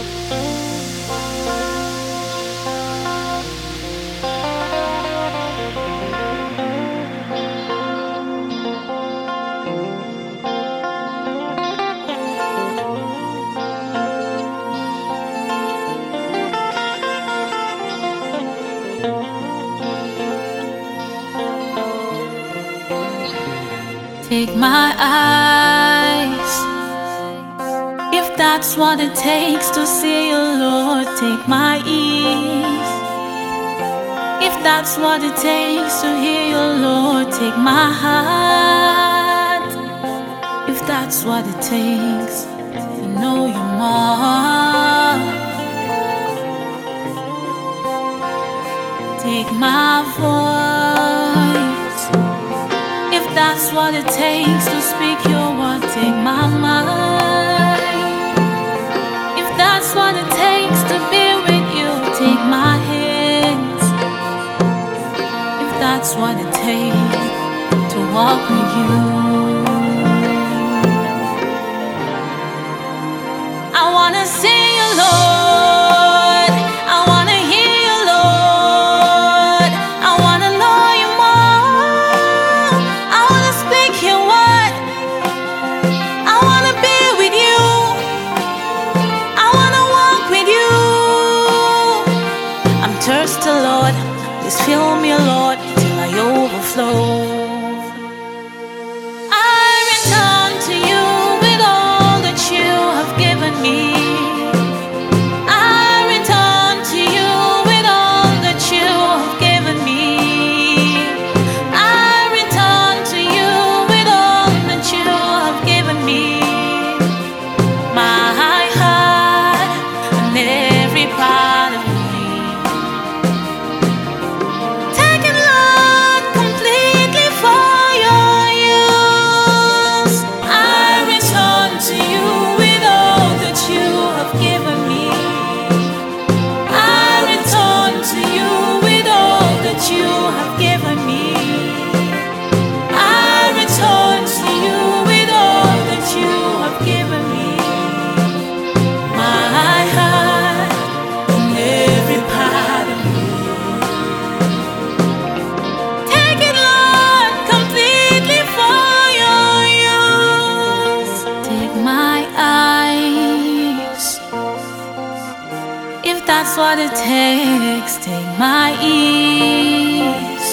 Take my eyes, if that's what it takes to see you, Lord. Take my ears, if that's what it takes to hear you, Lord. Take my heart, if that's what it takes to know you more. Take my voice, if that's what it takes to speak your word. Take my mind, if that's what it takes to be with you. Take my hands, if that's what it takes to walk with you. I wanna see you, Lord. I wanna hear you, Lord. I wanna know you more. I wanna speak your word. I wanna be with you. I wanna walk with you. I'm thirsty, Lord. Please fill me, Lord, till I overflow. I return to you with all that you have given me. I return to you with all that you have given me. I return to you with all that you have given me. My heart and every part of me. Take it, Lord, completely for your use. I return to you with all that you have given me. I return to you with all that you have given me. I return to you with all that you have given me. My heart and every part of me. Take it, Lord, completely for your use. Take my eyes, if that's what it takes. Take my ears,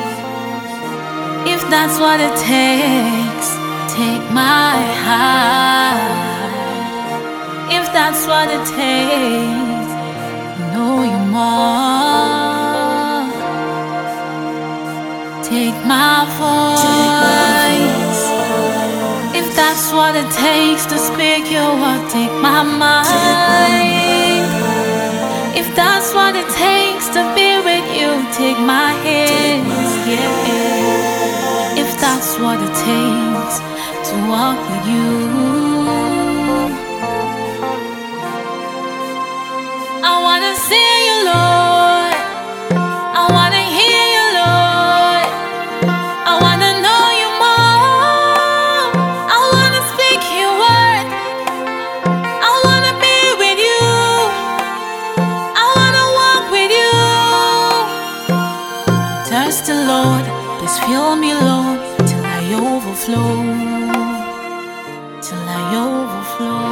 if that's what it takes. Take my heart, if that's what it takes. Know you more. Take my voice, if that's what it takes to speak your word. Take my mind, if that's what it takes to be with you. Take my hands, yeah, if that's what it takes to walk with you. I wanna see you, Lord. I wanna hear you, Lord. I wanna know you more. I wanna speak your word. I wanna be with you. I wanna walk with you. Thirsty, Lord, please fill me, Lord, till I overflow. Till I overflow.